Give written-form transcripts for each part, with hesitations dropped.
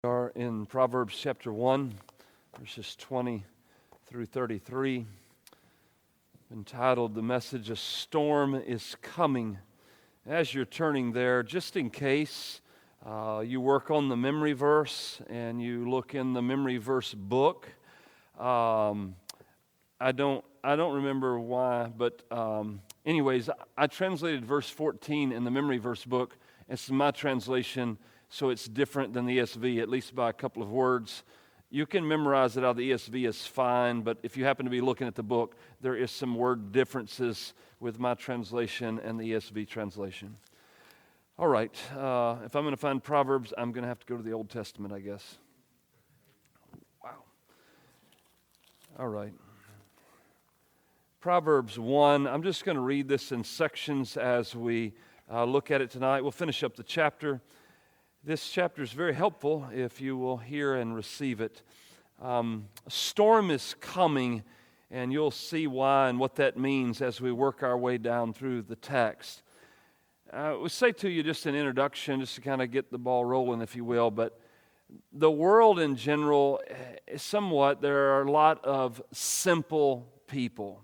We are in Proverbs chapter 1, verses 20 through 33, entitled, the message, "A Storm is Coming." As you're turning there, just in case you work on the memory verse and you look in the memory verse book, I don't remember why, but anyways, I translated verse 14 in the memory verse book. It's my translation, so it's different than the ESV, at least by a couple of words. You can memorize it out of the ESV is fine, but if you happen to be looking at the book, there is some word differences with my translation and the ESV translation. All right, if I'm going to find Proverbs, I'm going to have to go to the Old Testament, I guess. Wow. All right. Proverbs 1, I'm just going to read this in sections as we look at it tonight. We'll finish up the chapter. This chapter is very helpful if you will hear and receive it. A storm is coming, and you'll see why and what that means as we work our way down through the text. I would say to you just an introduction, just to kind of get the ball rolling, if you will, but the world in general, somewhat, there are a lot of simple people.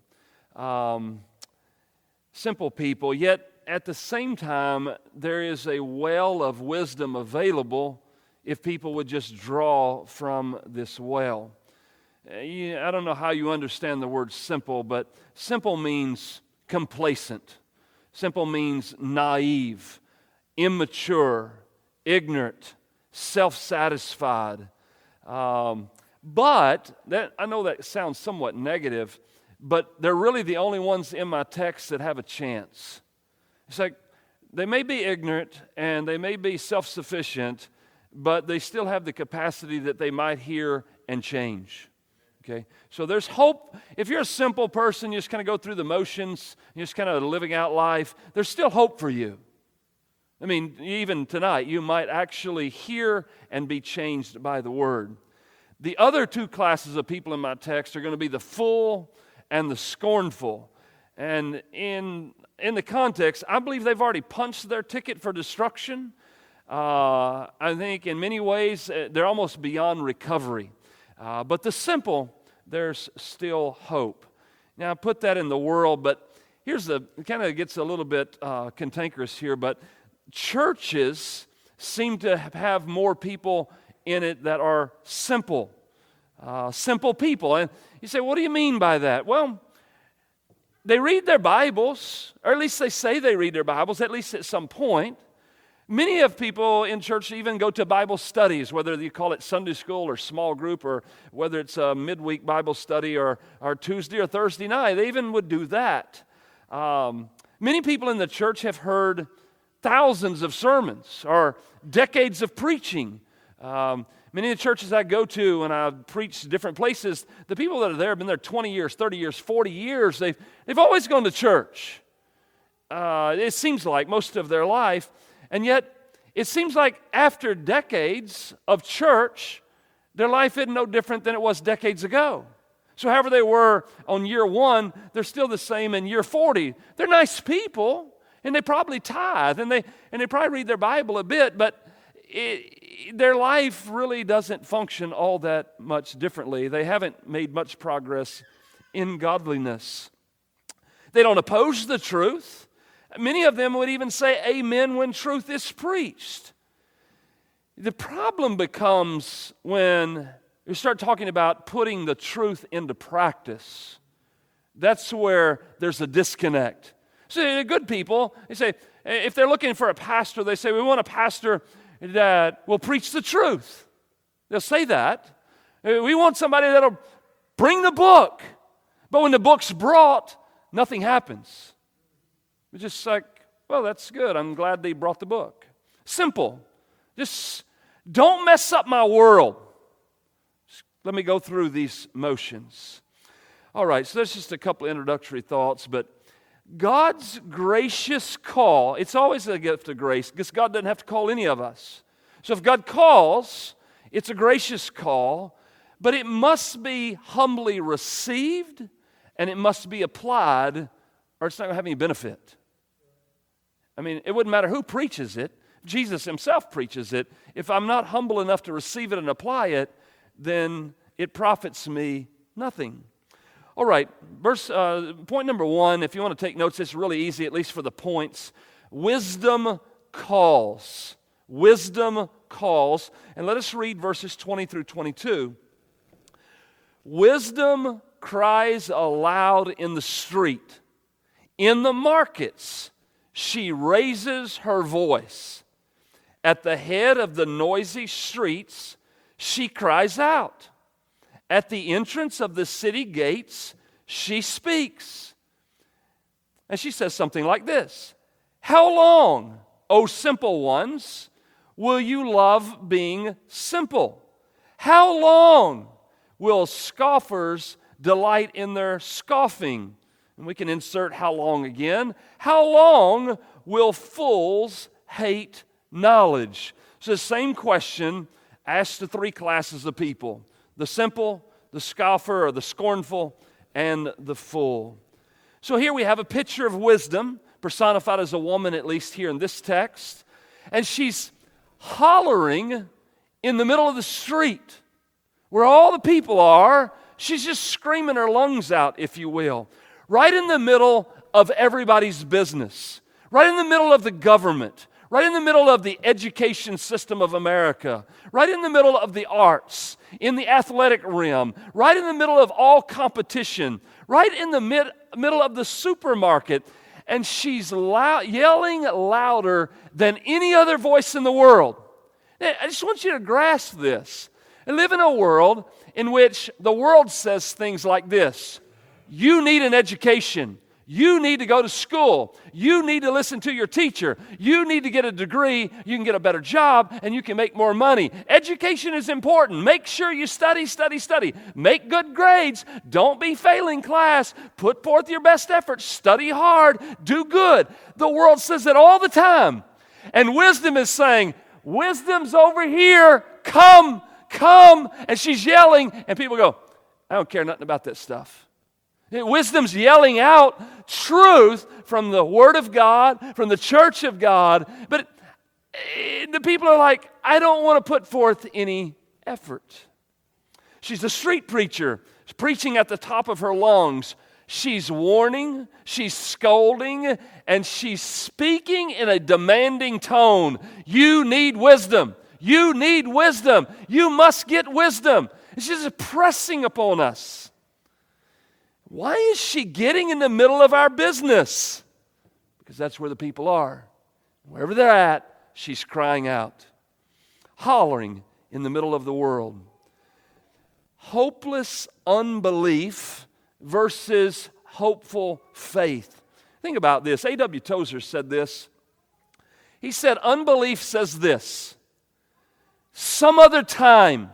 Yet at the same time, there is a well of wisdom available if people would just draw from this well. I don't know how you understand the word simple, but simple means complacent. Simple means naive, immature, ignorant, self-satisfied. But I know that sounds somewhat negative, but they're really the only ones in my text that have a chance. It's like they may be ignorant and they may be self-sufficient, but they still have the capacity that they might hear and change. Okay? So there's hope. If you're a simple person, you just kind of go through the motions, you're just kind of living out life, there's still hope for you. I mean, even tonight, you might actually hear and be changed by the Word. The other two classes of people in my text are going to be the full and the scornful. And in the context, I believe they've already punched their ticket for destruction. I think in many ways, they're almost beyond recovery. But the simple, there's still hope. Now, I put that in the world, but it kind of gets a little bit cantankerous here, but churches seem to have more people in it that are simple people. And you say, what do you mean by that? Well, they read their Bibles, or at least they say they read their Bibles, at least at some point. Many of people in church even go to Bible studies, whether you call it Sunday school or small group, or whether it's a midweek Bible study or Tuesday or Thursday night. They even would do that. Many people in the church have heard thousands of sermons or decades of preaching. Many of the churches I go to and I preach different places, the people that are there have been there 20 years, 30 years, 40 years. They've always gone to church. It seems like most of their life. And yet, it seems like after decades of church, their life isn't no different than it was decades ago. So however they were on year 1, they're still the same in year 40. They're nice people, and they probably tithe, and they probably read their Bible a bit, but their life really doesn't function all that much differently. They haven't made much progress in godliness. They don't oppose the truth. Many of them would even say amen when truth is preached. The problem becomes when you start talking about putting the truth into practice. That's where there's a disconnect. So the good people, they say, if they're looking for a pastor, they say, we want a pastor that will preach the truth. They'll say that. We want somebody that'll bring the book. But when the book's brought, nothing happens. It's just like, well, that's good. I'm glad they brought the book. Simple. Just don't mess up my world. Just let me go through these motions. All right, so that's just a couple introductory thoughts, but God's gracious call, it's always a gift of grace because God doesn't have to call any of us. So if God calls, it's a gracious call, but it must be humbly received and it must be applied or it's not going to have any benefit. I mean, it wouldn't matter who preaches it. Jesus himself preaches it. If I'm not humble enough to receive it and apply it, then it profits me nothing. All right, point number 1, if you want to take notes, it's really easy, at least for the points. Wisdom calls. Wisdom calls. And let us read verses 20 through 22. Wisdom cries aloud in the street. In the markets, she raises her voice. At the head of the noisy streets, she cries out. At the entrance of the city gates, she speaks. And she says something like this: "How long, O simple ones, will you love being simple? How long will scoffers delight in their scoffing?" And we can insert "how long" again. "How long will fools hate knowledge?" So the same question asked to 3 classes of people: the simple, the scoffer or the scornful, and the fool. So here we have a picture of wisdom, personified as a woman, at least here in this text. And she's hollering in the middle of the street where all the people are. She's just screaming her lungs out, if you will, right in the middle of everybody's business, right in the middle of the government, right in the middle of the education system of America, right in the middle of the arts, in the athletic realm, right in the middle of all competition, right in the middle of the supermarket. And she's yelling louder than any other voice in the world. Now, I just want you to grasp this. I live in a world in which the world says things like this: you need an education. You need to go to school. You need to listen to your teacher. You need to get a degree. You can get a better job and you can make more money. Education is important. Make sure you study, study, study. Make good grades. Don't be failing class. Put forth your best effort. Study hard. Do good. The world says it all the time. And wisdom is saying, wisdom's over here. Come, come. And she's yelling and people go, I don't care nothing about that stuff. Wisdom's yelling out truth from the Word of God, from the church of God, but the people are like, I don't want to put forth any effort. She's a street preacher, preaching at the top of her lungs. She's warning, she's scolding, and she's speaking in a demanding tone. You need wisdom. You need wisdom. You must get wisdom. And she's pressing upon us. Why is she getting in the middle of our business? Because that's where the people are. Wherever they're at, she's crying out, hollering in the middle of the world. Hopeless unbelief versus hopeful faith. Think about this. A.W. Tozer said this. He said, unbelief says this: some other time,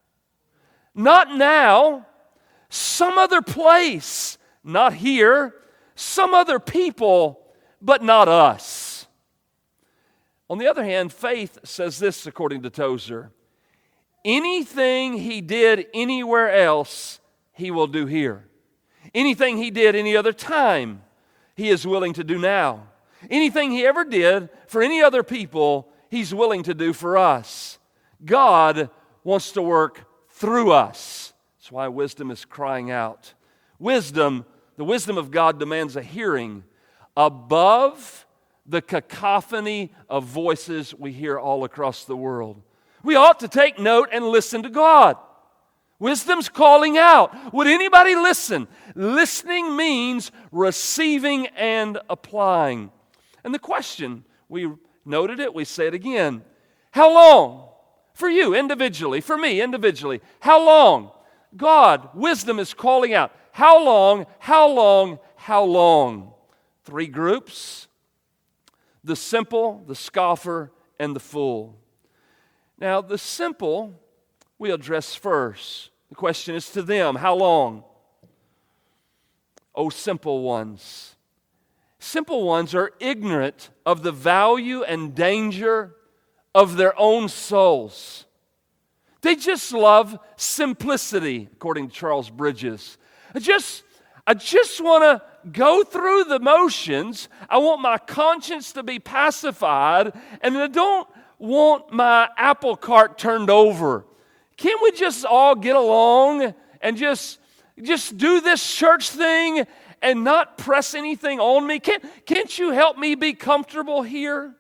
not now, some other place, not here, some other people, but not us. On the other hand, faith says this, according to Tozer: anything he did anywhere else, he will do here. Anything he did any other time, he is willing to do now. Anything he ever did for any other people, he's willing to do for us. God wants to work through us. That's why wisdom is crying out. Wisdom, the wisdom of God, demands a hearing above the cacophony of voices we hear all across the world. We ought to take note and listen to God. Wisdom's calling out. Would anybody listen? Listening means receiving and applying. And the question, we noted it, we say it again. How long? For you individually, for me individually, how long? God, wisdom is calling out. How long, how long, how long? 3 groups: the simple, the scoffer, and the fool. Now, the simple we address first. The question is to them, how long? Oh, simple ones. Simple ones are ignorant of the value and danger of their own souls. They just love simplicity, according to Charles Bridges. I just want to go through the motions. I want my conscience to be pacified, and I don't want my apple cart turned over. Can't we just all get along and just do this church thing and not press anything on me? Can't you help me be comfortable here?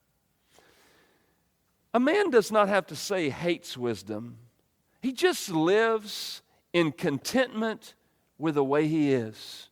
A man does not have to say he hates wisdom. He just lives in contentment with the way he is.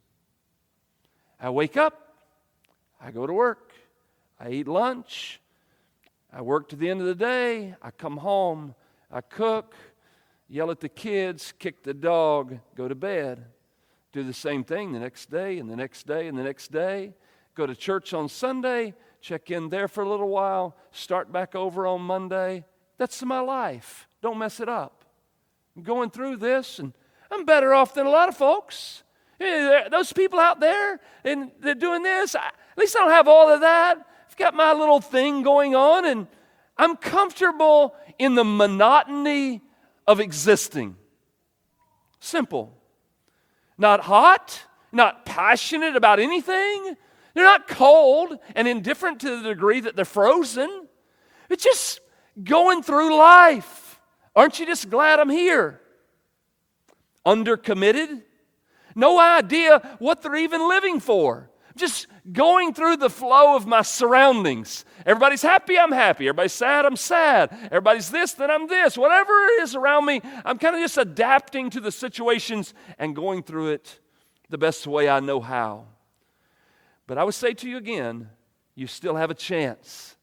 I wake up, I go to work, I eat lunch, I work to the end of the day, I come home, I cook, yell at the kids, kick the dog, go to bed. Do the same thing the next day and the next day and the next day. Go to church on Sunday, check in there for a little while, start back over on Monday. That's my life. Don't mess it up. I'm going through this, and I'm better off than a lot of folks. Those people out there, and they're doing this. At least I don't have all of that. I've got my little thing going on, and I'm comfortable in the monotony of existing. Simple. Not hot, not passionate about anything. They're not cold and indifferent to the degree that they're frozen. It's just going through life. Aren't you just glad I'm here? Undercommitted. No idea what they're even living for. Just going through the flow of my surroundings. Everybody's happy, I'm happy. Everybody's sad, I'm sad. Everybody's this, then I'm this. Whatever it is around me, I'm kind of just adapting to the situations and going through it the best way I know how. But I would say to you again, you still have a chance.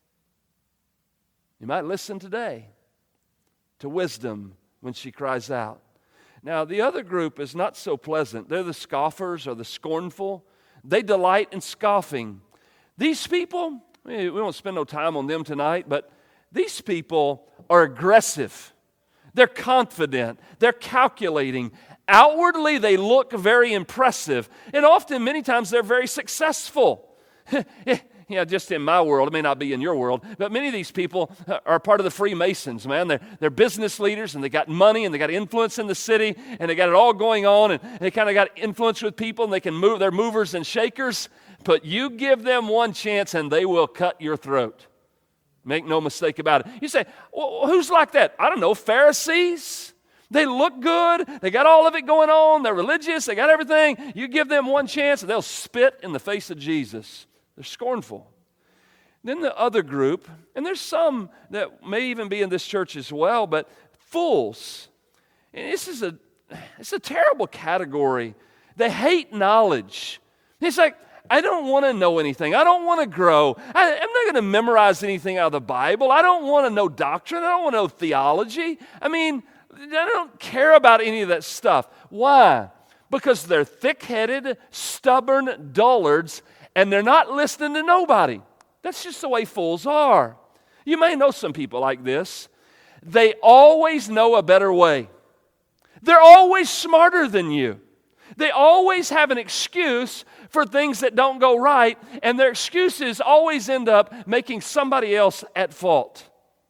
You might listen today to wisdom when she cries out. Now, the other group is not so pleasant. They're the scoffers or the scornful. They delight in scoffing. These people, we won't spend no time on them tonight, but these people are aggressive. They're confident. They're calculating. Outwardly, they look very impressive. And often, many times, they're very successful. Just in my world, it may not be in your world, but many of these people are part of the Freemasons, man. They're business leaders, and they got money, and they got influence in the city, and they got it all going on, and they kind of got influence with people, and they can move. They're movers and shakers, but you give them one chance, and they will cut your throat. Make no mistake about it. You say, well, who's like that? I don't know, Pharisees. They look good. They got all of it going on. They're religious. They got everything. You give them one chance, and they'll spit in the face of Jesus. They're scornful. Then the other group, and there's some that may even be in this church as well, but fools. And it's a terrible category. They hate knowledge. It's like, I don't want to know anything. I don't want to grow. I'm not going to memorize anything out of the Bible. I don't want to know doctrine. I don't want to know theology. I don't care about any of that stuff. Why? Because they're thick-headed, stubborn dullards, and they're not listening to nobody. That's just the way fools are. You may know some people like this. They always know a better way. They're always smarter than you. They always have an excuse for things that don't go right, and their excuses always end up making somebody else at fault.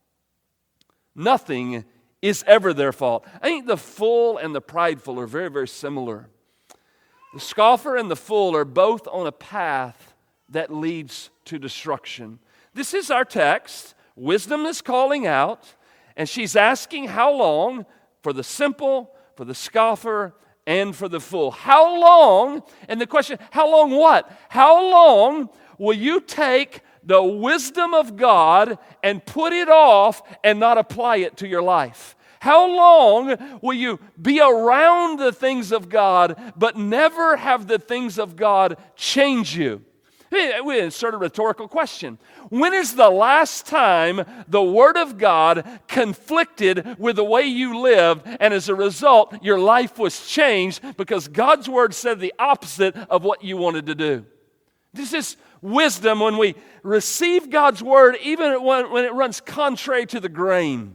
Nothing is ever their fault. I think the fool and the prideful are very, very similar. The scoffer and the fool are both on a path that leads to destruction. This is our text. Wisdom is calling out, and she's asking how long for the simple, for the scoffer, and for the fool. How long? And the question, how long what? How long will you take the wisdom of God and put it off and not apply it to your life? How long will you be around the things of God but never have the things of God change you? We insert a rhetorical question. When is the last time the Word of God conflicted with the way you lived, and as a result, your life was changed because God's Word said the opposite of what you wanted to do? This is wisdom when we receive God's Word, even when it runs contrary to the grain.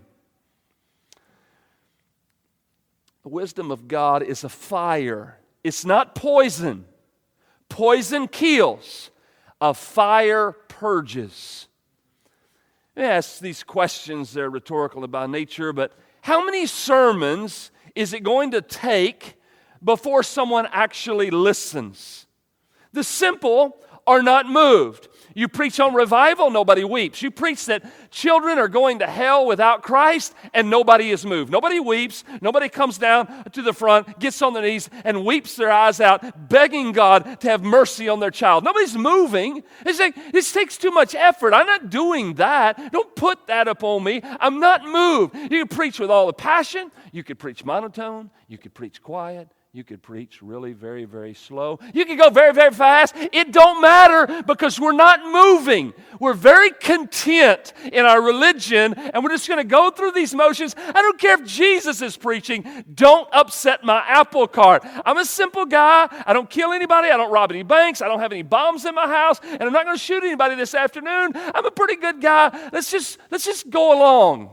The wisdom of God is a fire. It's not poison. Poison kills. A fire purges. I ask these questions, they're rhetorical by nature, but how many sermons is it going to take before someone actually listens? The simple are not moved. You preach on revival, nobody weeps. You preach that children are going to hell without Christ, and nobody is moved. Nobody weeps. Nobody comes down to the front, gets on their knees, and weeps their eyes out, begging God to have mercy on their child. Nobody's moving. It's like, this takes too much effort. I'm not doing that. Don't put that upon me. I'm not moved. You can preach with all the passion. You could preach monotone. You could preach quiet. You could preach really very, very slow. You could go very, very fast. It don't matter because we're not moving. We're very content in our religion, and we're just going to go through these motions. I don't care if Jesus is preaching. Don't upset my apple cart. I'm a simple guy. I don't kill anybody. I don't rob any banks. I don't have any bombs in my house, and I'm not going to shoot anybody this afternoon. I'm a pretty good guy. Let's just go along.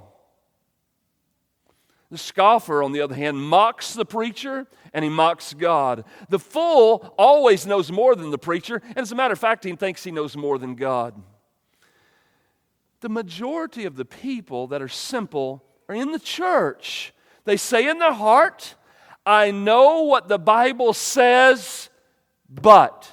The scoffer, on the other hand, mocks the preacher and he mocks God. The fool always knows more than the preacher, and as a matter of fact, he thinks he knows more than God. The majority of the people that are simple are in the church. They say in their heart, I know what the Bible says, but.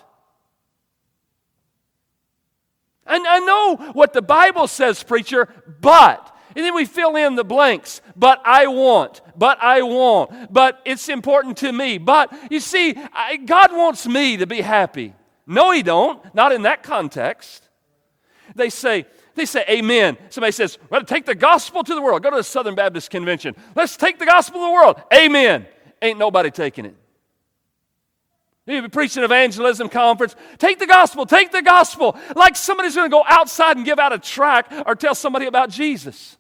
And I know what the Bible says, preacher, but. And then we fill in the blanks. But I want. But it's important to me. But you see, God wants me to be happy. No, He don't. Not in that context. They say amen. Somebody says, well, take the gospel to the world. Go to the Southern Baptist Convention. Let's take the gospel to the world. Amen. Ain't nobody taking it. You preach an evangelism conference. Take the gospel. Like somebody's going to go outside and give out a tract or tell somebody about Jesus.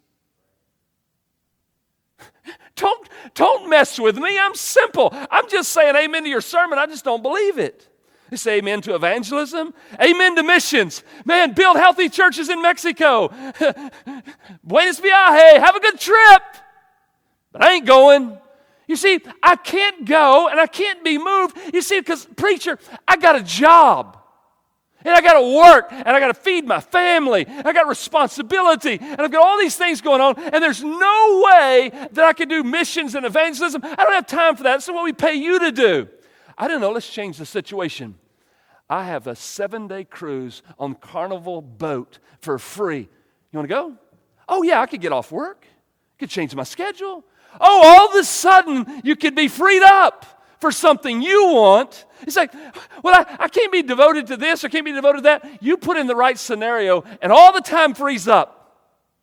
Don't mess with me. I'm simple. I'm just saying amen to your sermon. I just don't believe it. They say amen to evangelism. Amen to missions. Man, build healthy churches in Mexico. Buenos viajes. Have a good trip. But I ain't going. You see, I can't go and I can't be moved. You see, because preacher, I got a job. And I got to work, and I got to feed my family. I got responsibility, and I've got all these things going on, and there's no way that I can do missions and evangelism. I don't have time for that. That's what we pay you to do. I don't know. Let's change the situation. I have a 7-day cruise on Carnival boat for free. You want to go? Oh, yeah, I could get off work. I could change my schedule. Oh, all of a sudden, you could be freed up for something you want. It's like, well, I can't be devoted to this, I can't be devoted to that. You put in the right scenario, and all the time frees up.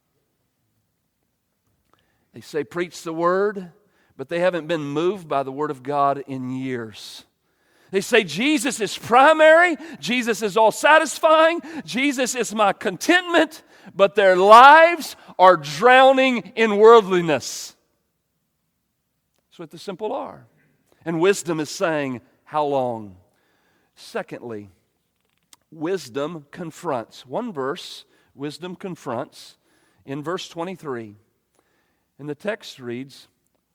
They say preach the word, but they haven't been moved by the word of God in years. They say Jesus is primary, Jesus is all satisfying, Jesus is my contentment, but their lives are drowning in worldliness. That's what the simple are. And wisdom is saying, how long? Secondly, wisdom confronts. One verse, wisdom confronts. In verse 23, and the text reads,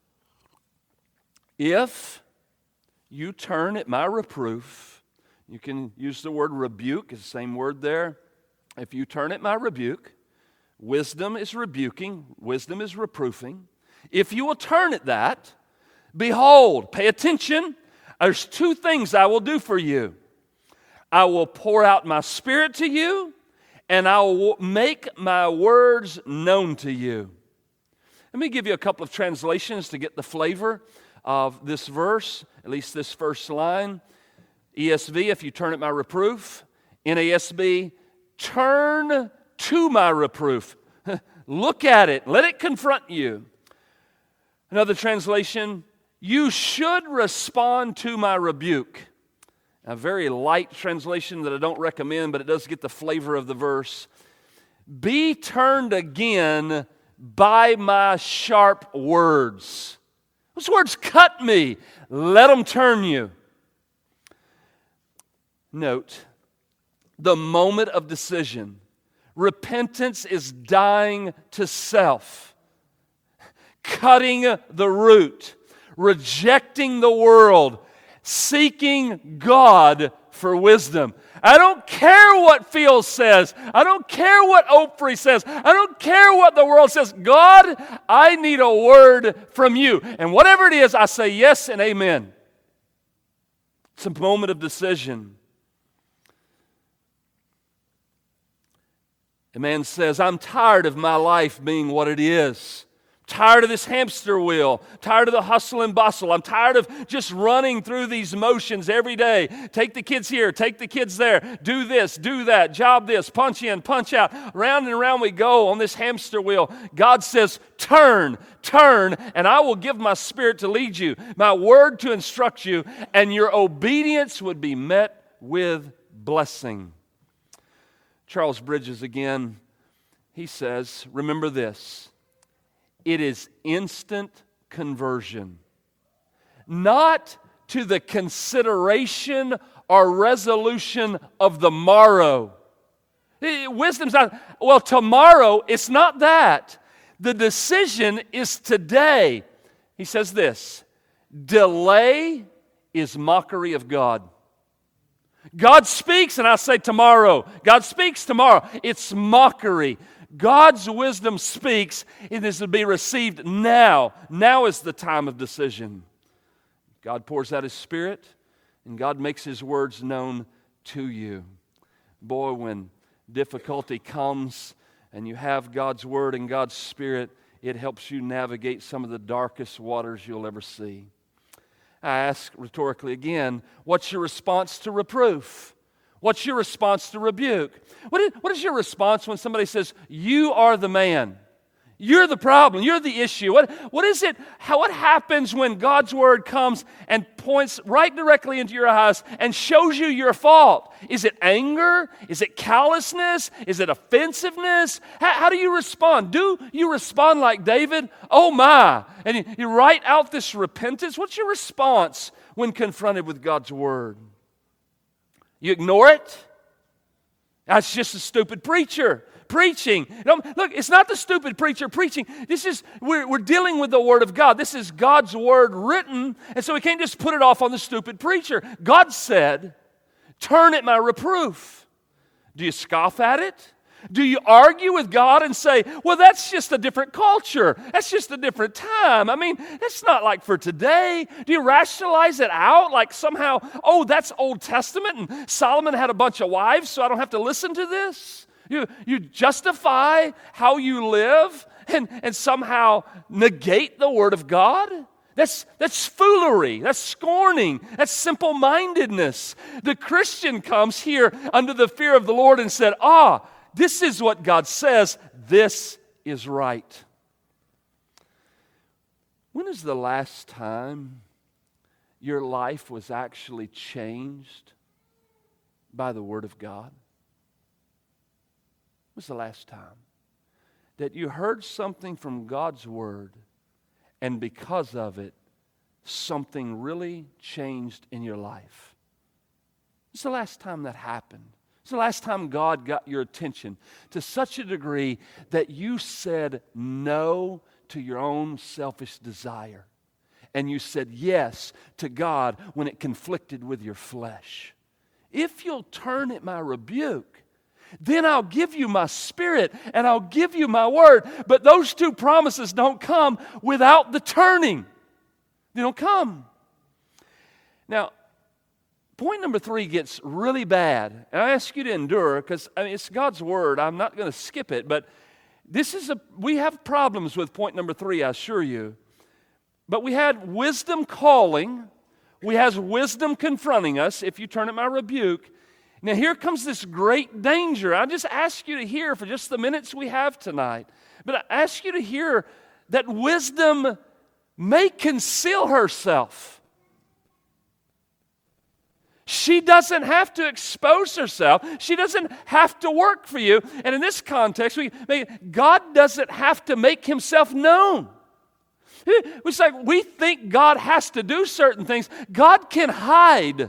if you turn at my reproof, you can use the word rebuke, it's the same word there. If you turn at my rebuke, wisdom is rebuking, wisdom is reproofing. If you will turn at that, behold, pay attention, there's 2 things I will do for you. I will pour out my spirit to you, and I will make my words known to you. Let me give you a couple of translations to get the flavor of this verse, at least this first line. ESV, if you turn at my reproof. NASB, turn to my reproof. Look at it. Let it confront you. Another translation, you should respond to my rebuke. A very light translation that I don't recommend, but it does get the flavor of the verse. Be turned again by my sharp words. Those words cut me. Let them turn you. Note, the moment of decision. Repentance is dying to self. Cutting the root. Rejecting the world, seeking God for wisdom. I don't care what Phil says. I don't care what Oprah says. I don't care what the world says. God, I need a word from you. And whatever it is, I say yes and amen. It's a moment of decision. A man says, I'm tired of my life being what it is. Tired of this hamster wheel. Tired of the hustle and bustle. I'm tired of just running through these motions every day. Take the kids here, take the kids there. Do this, do that, job this, punch in, punch out. Round and round we go on this hamster wheel. God says, turn, and I will give my Spirit to lead you, my word to instruct you, and your obedience would be met with blessing. Charles Bridges again, he says, remember this. It is instant conversion, not to the consideration or resolution of the morrow. Wisdom's not, well, tomorrow, it's not that. The decision is today. He says this, delay is mockery of God. God speaks and I say tomorrow. God speaks tomorrow. It's mockery. God's wisdom speaks. It is to be received now. Now is the time of decision. God pours out His Spirit, and God makes His words known to you. Boy, when difficulty comes and you have God's Word and God's Spirit, it helps you navigate some of the darkest waters you'll ever see. I ask rhetorically again, what's your response to reproof? What's your response to rebuke? What is your response when somebody says, you are the man? You're the problem. You're the issue. What is it? What happens when God's Word comes and points right directly into your eyes and shows you your fault? Is it anger? Is it callousness? Is it offensiveness? How do you respond? Do you respond like David? Oh my! And you write out this repentance. What's your response when confronted with God's Word? You ignore it? That's just a stupid preacher preaching. Look, it's not the stupid preacher preaching. We're dealing with the Word of God. This is God's Word written, and so we can't just put it off on the stupid preacher. God said, turn at my reproof. Do you scoff at it? Do you argue with God and say, well, that's just a different culture. That's just a different time. I mean, that's not like for today. Do you rationalize it out like somehow, oh, that's Old Testament and Solomon had a bunch of wives, so I don't have to listen to this? You justify how you live and somehow negate the Word of God? That's foolery. That's scorning. That's simple-mindedness. The Christian comes here under the fear of the Lord and said, this is what God says. This is right. When is the last time your life was actually changed by the Word of God? When was the last time that you heard something from God's Word and because of it, something really changed in your life? When's the last time that happened? It's the last time God got your attention to such a degree that you said no to your own selfish desire. And you said yes to God when it conflicted with your flesh. If you'll turn at my rebuke, then I'll give you my Spirit and I'll give you my word. But those two promises don't come without the turning. They don't come. Now, point number 3 gets really bad. And I ask you to endure because it's God's Word. I'm not going to skip it. But we have problems with point number 3, I assure you. But we had wisdom calling. We have wisdom confronting us, if you turn at my rebuke. Now here comes this great danger. I just ask you to hear for just the minutes we have tonight. But I ask you to hear that wisdom may conceal herself. She doesn't have to expose herself. She doesn't have to work for you. And in this context, God doesn't have to make Himself known. It's like we think God has to do certain things. God can hide.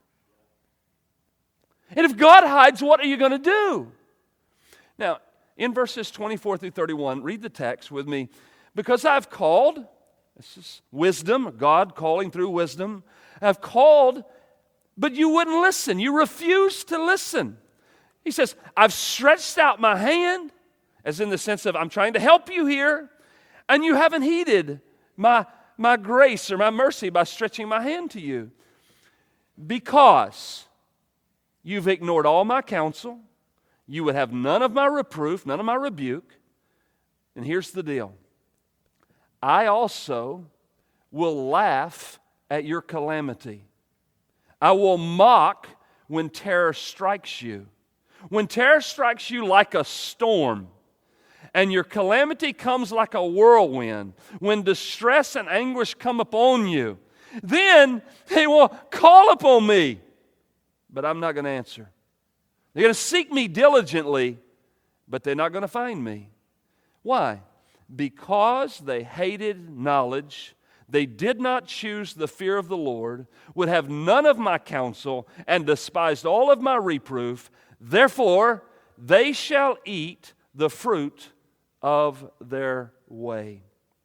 And if God hides, what are you going to do? Now, in verses 24 through 31, read the text with me. Because I've called, this is wisdom, God calling through wisdom. I've called, but you wouldn't listen. You refused to listen. He says, I've stretched out my hand, as in the sense of I'm trying to help you here, and you haven't heeded my grace or my mercy by stretching my hand to you. Because you've ignored all my counsel, you would have none of my reproof, none of my rebuke. And here's the deal. I also will laugh at your calamity. I will mock when terror strikes you. When terror strikes you like a storm, and your calamity comes like a whirlwind, when distress and anguish come upon you, then they will call upon me, but I'm not going to answer. They're going to seek me diligently, but they're not going to find me. Why? Because they hated knowledge, they did not choose the fear of the Lord, would have none of my counsel, and despised all of my reproof. Therefore, they shall eat the fruit of their way.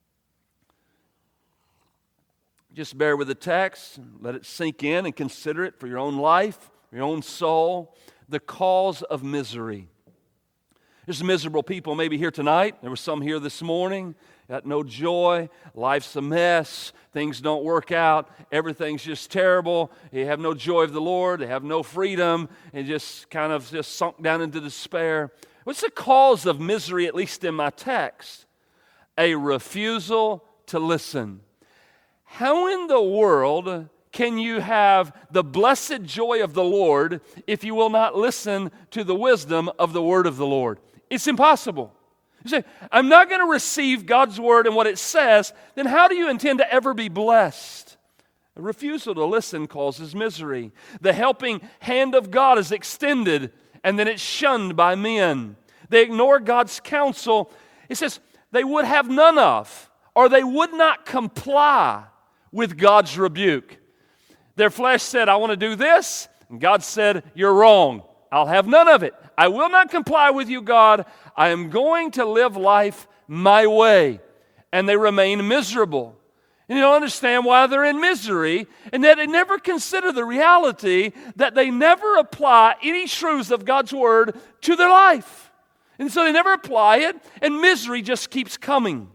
Just bear with the text, let it sink in and consider it for your own life, your own soul. The cause of misery. There's some miserable people maybe here tonight. There were some here this morning. Got no joy. Life's a mess. Things don't work out. Everything's just terrible. They have no joy of the Lord. They have no freedom. And just kind of just sunk down into despair. What's the cause of misery, at least in my text? A refusal to listen. How in the world can you have the blessed joy of the Lord if you will not listen to the wisdom of the word of the Lord? It's impossible. You say, I'm not going to receive God's word and what it says, then how do you intend to ever be blessed? A refusal to listen causes misery. The helping hand of God is extended and then it's shunned by men. They ignore God's counsel. It says they would have none of, or they would not comply with God's rebuke. Their flesh said, I want to do this. And God said, you're wrong. I'll have none of it. I will not comply with you, God. I am going to live life my way. And they remain miserable. And you don't understand why they're in misery, and that they never consider the reality that they never apply any truths of God's word to their life. And so they never apply it, and misery just keeps coming.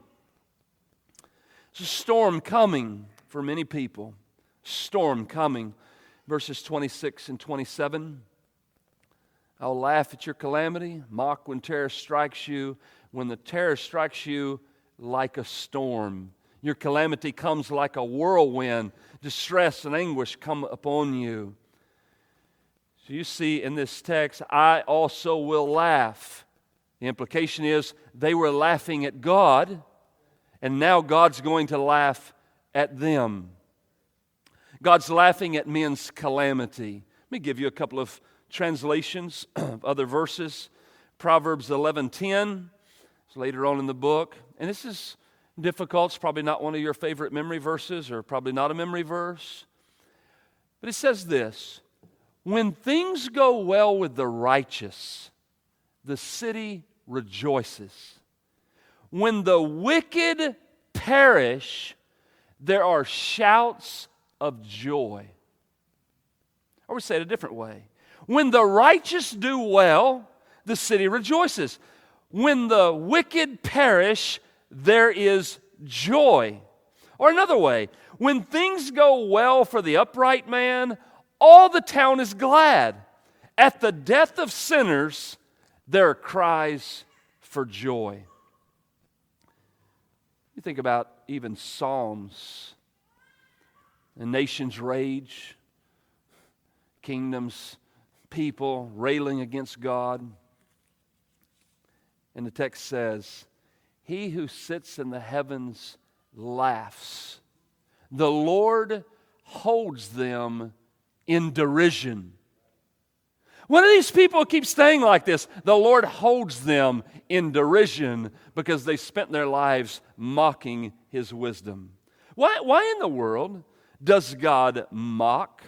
There's a storm coming for many people. Storm coming. Verses 26 and 27. I'll laugh at your calamity, mock when terror strikes you. When the terror strikes you like a storm. Your calamity comes like a whirlwind. Distress and anguish come upon you. So you see in this text, I also will laugh. The implication is they were laughing at God, and now God's going to laugh at them. God's laughing at men's calamity. Let me give you a couple of translations of other verses. Proverbs 11:10. It's later on in the book. And this is difficult. It's probably not one of your favorite memory verses, or probably not a memory verse. But it says this: when things go well with the righteous, the city rejoices. When the wicked perish, there are shouts of joy. Or we say it a different way. When the righteous do well, the city rejoices. When the wicked perish, there is joy. Or another way, when things go well for the upright man, all the town is glad. At the death of sinners, there are cries for joy. You think about even Psalms. A nation's rage, kingdoms, people railing against God. And the text says, he who sits in the heavens laughs. The Lord holds them in derision. One of these people keeps saying like this, the Lord holds them in derision because they spent their lives mocking His wisdom. Why in the world does God mock?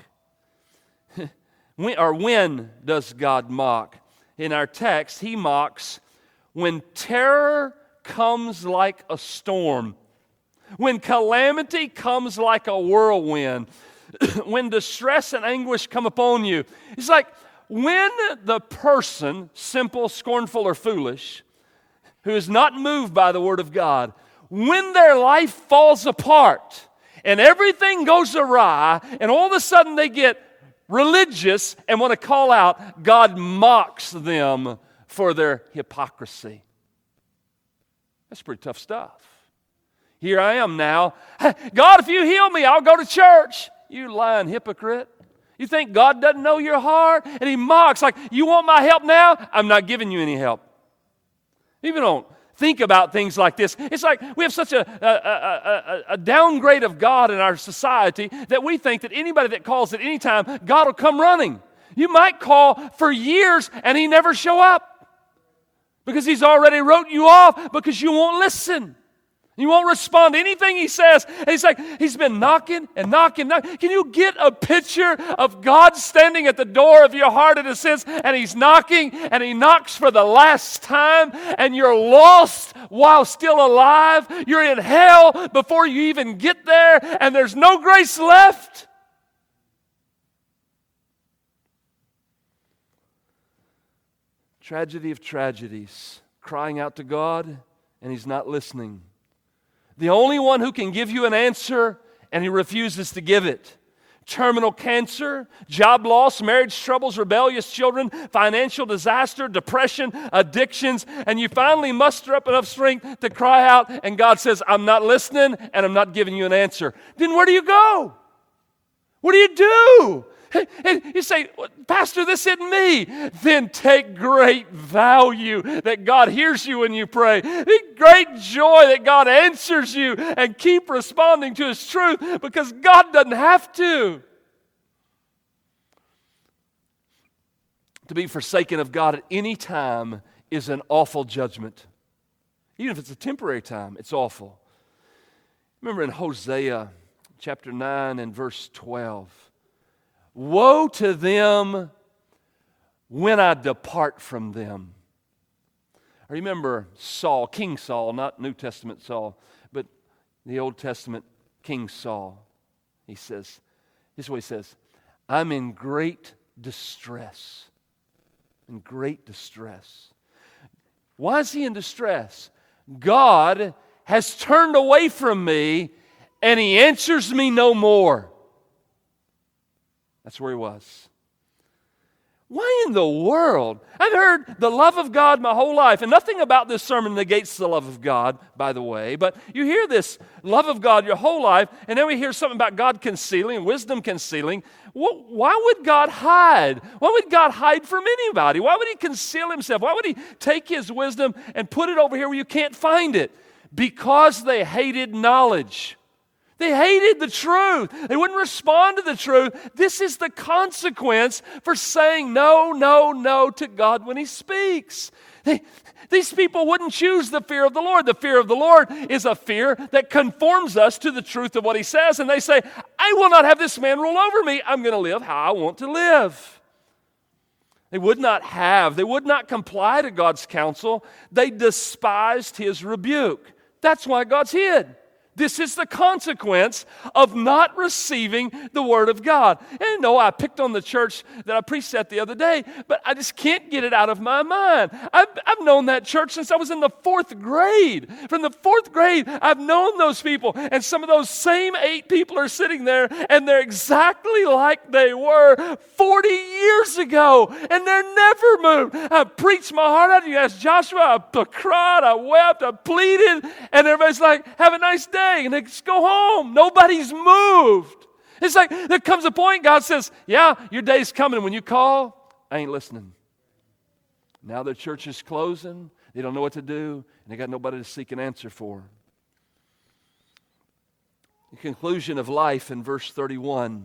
When does God mock? In our text, He mocks when terror comes like a storm, when calamity comes like a whirlwind, when distress and anguish come upon you. It's like when the person, simple, scornful, or foolish, who is not moved by the Word of God, when their life falls apart and everything goes awry, and all of a sudden they get religious and want to call out, God mocks them for their hypocrisy. That's pretty tough stuff. Here I am now. God, if you heal me, I'll go to church. You lying hypocrite. You think God doesn't know your heart? And he mocks like, you want my help now? I'm not giving you any help. People don't think about things like this. It's like we have such a downgrade of God in our society that we think that anybody that calls at any time, God will come running. You might call for years and he never show up because he's already wrote you off because you won't listen. You won't respond to anything he says. And he's like, he's been knocking and knocking. Can you get a picture of God standing at the door of your heart in a sense, and he's knocking, and he knocks for the last time, and you're lost while still alive. You're in hell before you even get there, and there's no grace left. Tragedy of tragedies, crying out to God, and he's not listening. The only one who can give you an answer, and he refuses to give it. Terminal cancer, job loss, marriage troubles, rebellious children, financial disaster, depression, addictions, and you finally muster up enough strength to cry out, and God says, I'm not listening, and I'm not giving you an answer. Then where do you go? What do you do? And you say, Pastor, this isn't me. Then take great value that God hears you when you pray. Take great joy that God answers you, and keep responding to His truth because God doesn't have to. To be forsaken of God at any time is an awful judgment. Even if it's a temporary time, it's awful. Remember in Hosea chapter 9 and verse 12. Woe to them when I depart from them. I remember Saul, King Saul, not New Testament Saul, but the Old Testament King Saul. He says, this is what he says, I'm in great distress. In great distress. Why is he in distress? God has turned away from me and He answers me no more. That's where he was. Why in the world? I've heard the love of God my whole life, and nothing about this sermon negates the love of God, by the way, but you hear this love of God your whole life, and then we hear something about God concealing, wisdom concealing. Why would God hide? Why would God hide from anybody? Why would He conceal Himself? Why would He take His wisdom and put it over here where you can't find it? Because they hated knowledge. They hated the truth. They wouldn't respond to the truth. This is the consequence for saying no to God when He speaks. These people wouldn't choose the fear of the Lord. The fear of the Lord is a fear that conforms us to the truth of what He says. And they say, I will not have this man rule over me. I'm going to live how I want to live. They would not comply to God's counsel. They despised His rebuke. That's why God's hid. This is the consequence of not receiving the Word of God. And I picked on the church that I preached at the other day, but I just can't get it out of my mind. I've known that church since I was in the 4th grade. From the 4th grade, I've known those people, and some of those same 8 people are sitting there, and they're exactly like they were 40 years ago, and they're never moved. I preached my heart out. You asked Joshua, I cried, I wept, I pleaded, and everybody's like, have a nice day. And they just go home. Nobody's moved. It's like there comes a point God says, yeah, your day's coming. When you call, I ain't listening. Now their church is closing. They don't know what to do. And they got nobody to seek an answer for. The conclusion of life in verse 31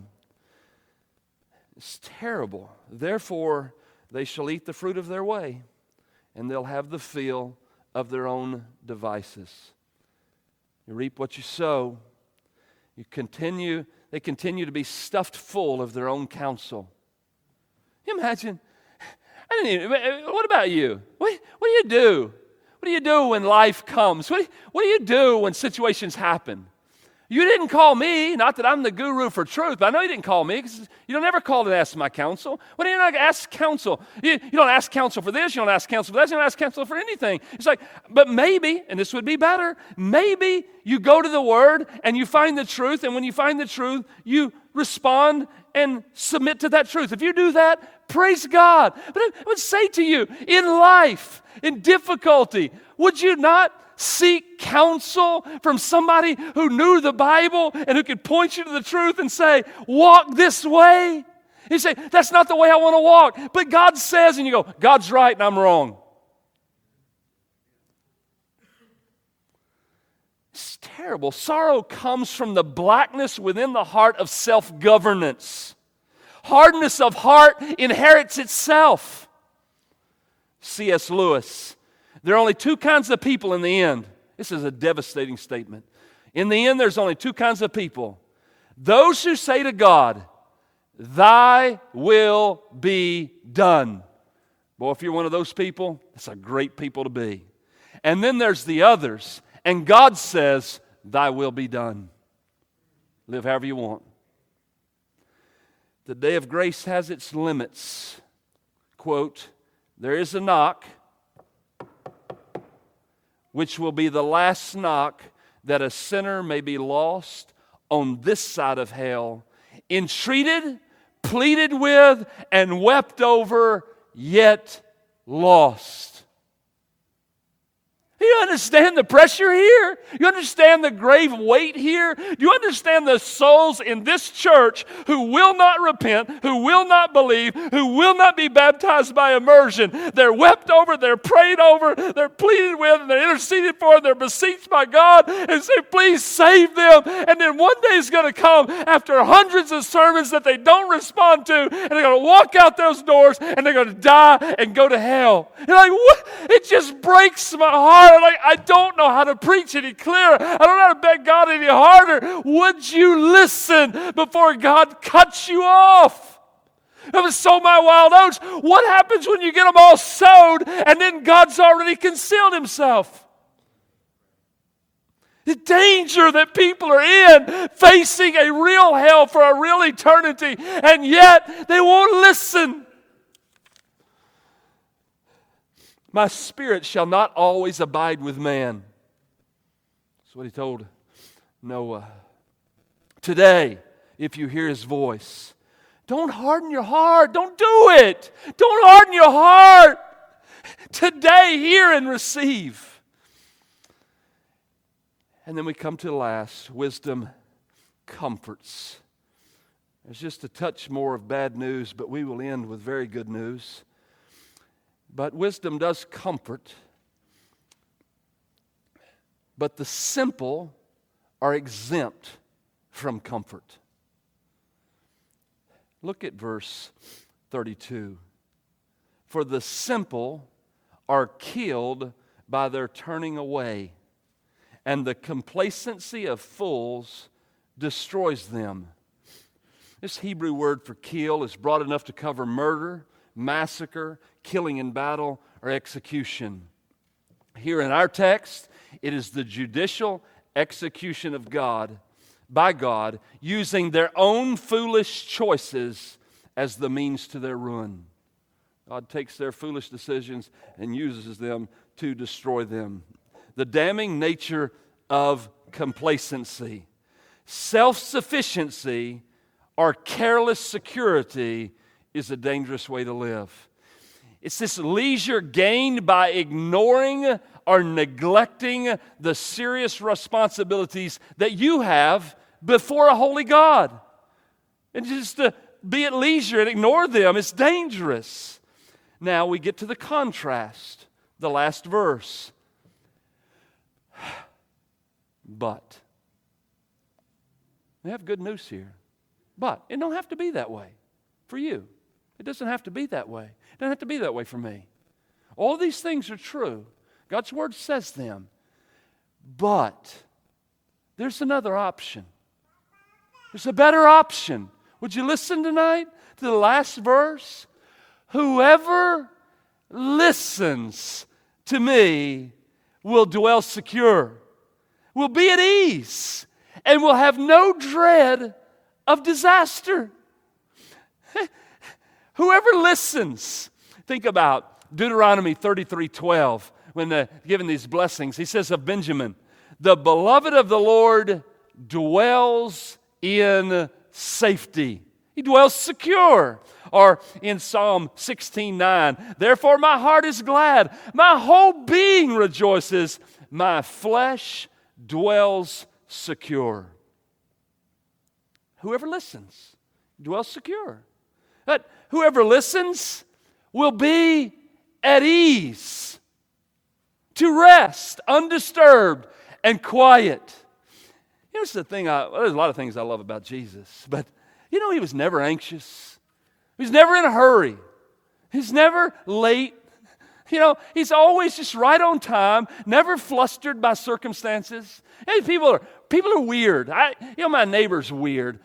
is terrible. Therefore, they shall eat the fruit of their way, and they'll have the feel of their own devices. You reap what you sow. They continue to be stuffed full of their own counsel. Can you imagine? What about you? What do you do? What do you do when life comes? What do you do when situations happen? You didn't call me, not that I'm the guru for truth, but I know you didn't call me because you don't ever call to ask my counsel. Why do you not ask counsel? You don't ask counsel for this, you don't ask counsel for that, you don't ask counsel for anything. It's like, but maybe, and this would be better, maybe you go to the Word and you find the truth, and when you find the truth, you respond and submit to that truth. If you do that, praise God. But I would say to you, in life, in difficulty, would you not seek counsel from somebody who knew the Bible and who could point you to the truth and say, walk this way? You say, that's not the way I want to walk. But God says, and you go, God's right and I'm wrong. It's terrible. Sorrow comes from the blackness within the heart of self-governance. Hardness of heart inherits itself. C.S. Lewis. There are only two kinds of people in the end. This is a devastating statement. In the end, there's only two kinds of people. Those who say to God, Thy will be done. Boy, if you're one of those people, that's a great people to be. And then there's the others, and God says, Thy will be done. Live however you want. The day of grace has its limits. Quote, there is a knock, which will be the last knock that a sinner may be lost on this side of hell, entreated, pleaded with, and wept over, yet lost. Do you understand the pressure here? You understand the grave weight here? Do you understand the souls in this church who will not repent, who will not believe, who will not be baptized by immersion? They're wept over, they're prayed over, they're pleaded with, and they're interceded for, they're beseeched by God and say, please save them. And then one day is going to come after hundreds of sermons that they don't respond to, and they're going to walk out those doors and they're going to die and go to hell. You're like, what? It just breaks my heart. I'm like, I don't know how to preach any clearer. I don't know how to beg God any harder. Would you listen before God cuts you off? If I sow my wild oats, what happens when you get them all sowed and then God's already concealed himself? The danger that people are in, facing a real hell for a real eternity, and yet they won't listen. My spirit shall not always abide with man. That's what he told Noah. Today, if you hear his voice, don't harden your heart. Don't do it. Don't harden your heart. Today, hear and receive. And then we come to the last. Wisdom comforts. There's just a touch more of bad news, but we will end with very good news. But wisdom does comfort. But the simple are exempt from comfort. Look at verse 32. For the simple are killed by their turning away, and the complacency of fools destroys them. This Hebrew word for kill is broad enough to cover murder, massacre, killing in battle, or execution. Here in our text, it is the judicial execution of God, by God, using their own foolish choices as the means to their ruin. God takes their foolish decisions and uses them to destroy them. The damning nature of complacency, self-sufficiency, or careless security is a dangerous way to live. It's this leisure gained by ignoring or neglecting the serious responsibilities that you have before a holy God. And just to be at leisure and ignore them, it's dangerous. Now we get to the contrast, the last verse. But. We have good news here. But it don't have to be that way for you. It doesn't have to be that way. It doesn't have to be that way for me. All these things are true. God's Word says them. But there's another option. There's a better option. Would you listen tonight to the last verse? Whoever listens to me will dwell secure, will be at ease, and will have no dread of disaster. Whoever listens, think about Deuteronomy 33:12, when they're given these blessings. He says of Benjamin, the beloved of the Lord dwells in safety. He dwells secure. Or in Psalm 16:9, therefore my heart is glad, my whole being rejoices, my flesh dwells secure. Whoever listens dwells secure. But whoever listens will be at ease, to rest, undisturbed, and quiet. Here's the thing, there's a lot of things I love about Jesus, but he was never anxious. He was never in a hurry. He's never late. He's always just right on time, never flustered by circumstances. Hey, people are weird. My neighbor's weird.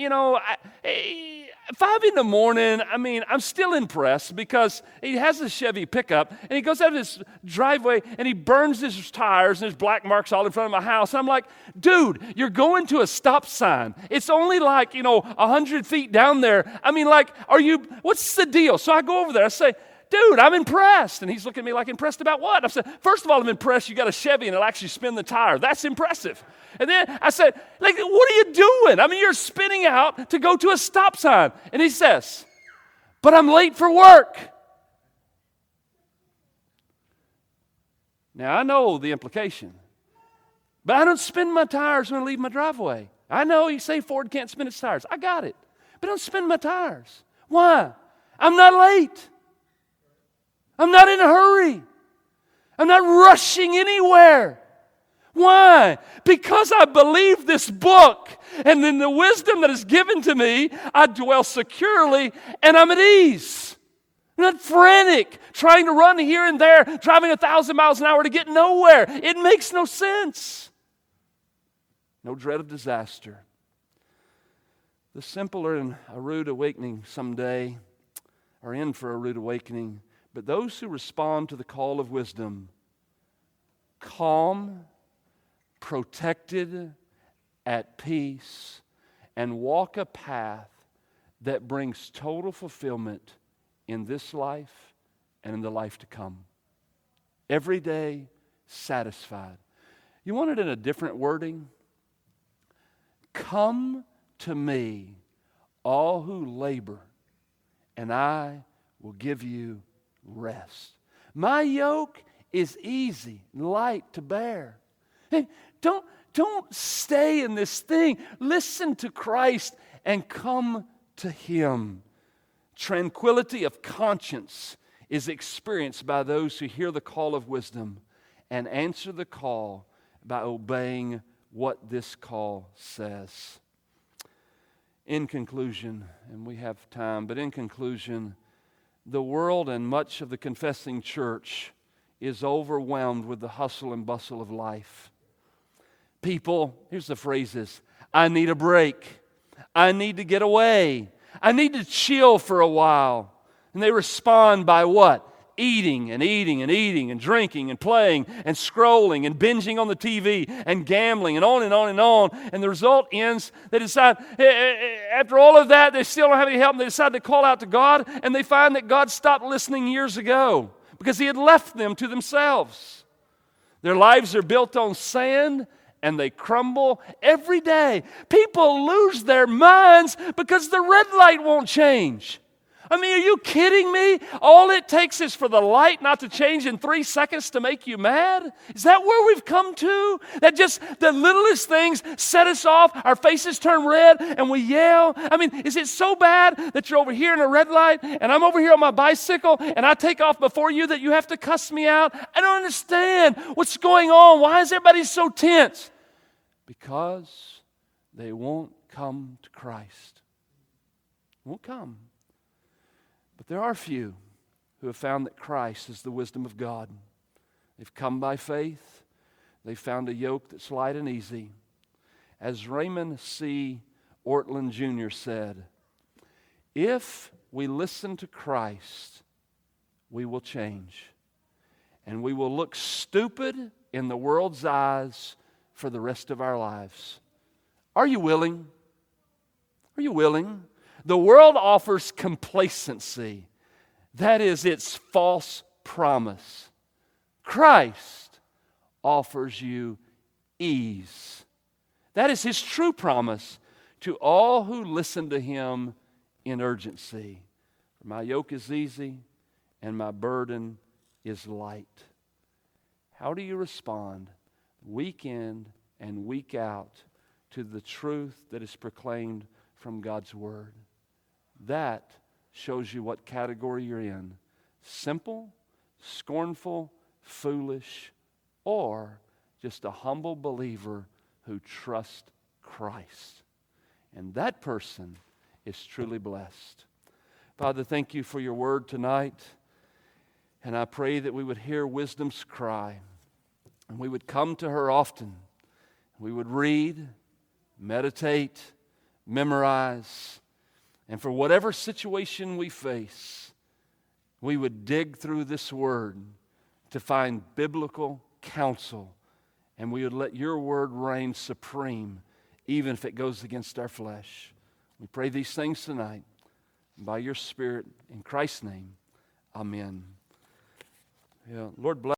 5 in the morning, I'm still impressed because he has a Chevy pickup and he goes out of his driveway and he burns his tires and there's black marks all in front of my house. And I'm like, dude, you're going to a stop sign. It's only 100 feet down there. What's the deal? So I go over there. I say, dude, I'm impressed. And he's looking at me like, impressed about what? I said, first of all, I'm impressed you got a Chevy and it'll actually spin the tire. That's impressive. And then I said, what are you doing? You're spinning out to go to a stop sign. And he says, but I'm late for work. Now, I know the implication, but I don't spin my tires when I leave my driveway. I know you say Ford can't spin its tires. I got it. But I don't spin my tires. Why? I'm not late. I'm not in a hurry. I'm not rushing anywhere. Why? Because I believe this book, and in the wisdom that is given to me, I dwell securely and I'm at ease. I'm not frantic, trying to run here and there, driving 1,000 miles an hour to get nowhere. It makes no sense. No dread of disaster. The simple are in a rude awakening someday, are in for a rude awakening. But those who respond to the call of wisdom, calm, protected, at peace, and walk a path that brings total fulfillment in this life and in the life to come. Every day, satisfied. You want it in a different wording? Come to me, all who labor, and I will give you rest. My yoke is easy and light to bear. Hey, don't stay in this thing. Listen to Christ and come to Him. Tranquility of conscience is experienced by those who hear the call of wisdom and answer the call by obeying what this call says. In conclusion, and we have time, but in conclusion, the world and much of the confessing church is overwhelmed with the hustle and bustle of life. People, here's the phrases, I need a break. I need to get away. I need to chill for a while. And they respond by what? Eating and eating and eating and drinking and playing and scrolling and binging on the TV and gambling and on and on and on. And the result ends, they decide, after all of that, they still don't have any help. And they decide to call out to God, and they find that God stopped listening years ago because He had left them to themselves. Their lives are built on sand, and they crumble every day. People lose their minds because the red light won't change. Are you kidding me? All it takes is for the light not to change in 3 seconds to make you mad? Is that where we've come to? That just the littlest things set us off, our faces turn red, and we yell? Is it so bad that you're over here in a red light, and I'm over here on my bicycle, and I take off before you that you have to cuss me out? I don't understand what's going on. Why is everybody so tense? Because they won't come to Christ. Won't come. But there are few who have found that Christ is the wisdom of God. They've come by faith. They've found a yoke that's light and easy. As Raymond C. Ortland Jr. said, if we listen to Christ, we will change. And we will look stupid in the world's eyes for the rest of our lives. Are you willing? Are you willing? The world offers complacency. That is its false promise. Christ offers you ease. That is His true promise to all who listen to Him in urgency. For my yoke is easy and my burden is light. How do you respond week in and week out to the truth that is proclaimed from God's Word? That shows you what category you're in. Simple, scornful, foolish, or just a humble believer who trusts Christ. And that person is truly blessed. Father, thank you for your word tonight. And I pray that we would hear wisdom's cry. And we would come to her often. We would read, meditate, memorize. And for whatever situation we face, we would dig through this word to find biblical counsel. And we would let your word reign supreme, even if it goes against our flesh. We pray these things tonight. By your Spirit, in Christ's name, amen. Lord bless.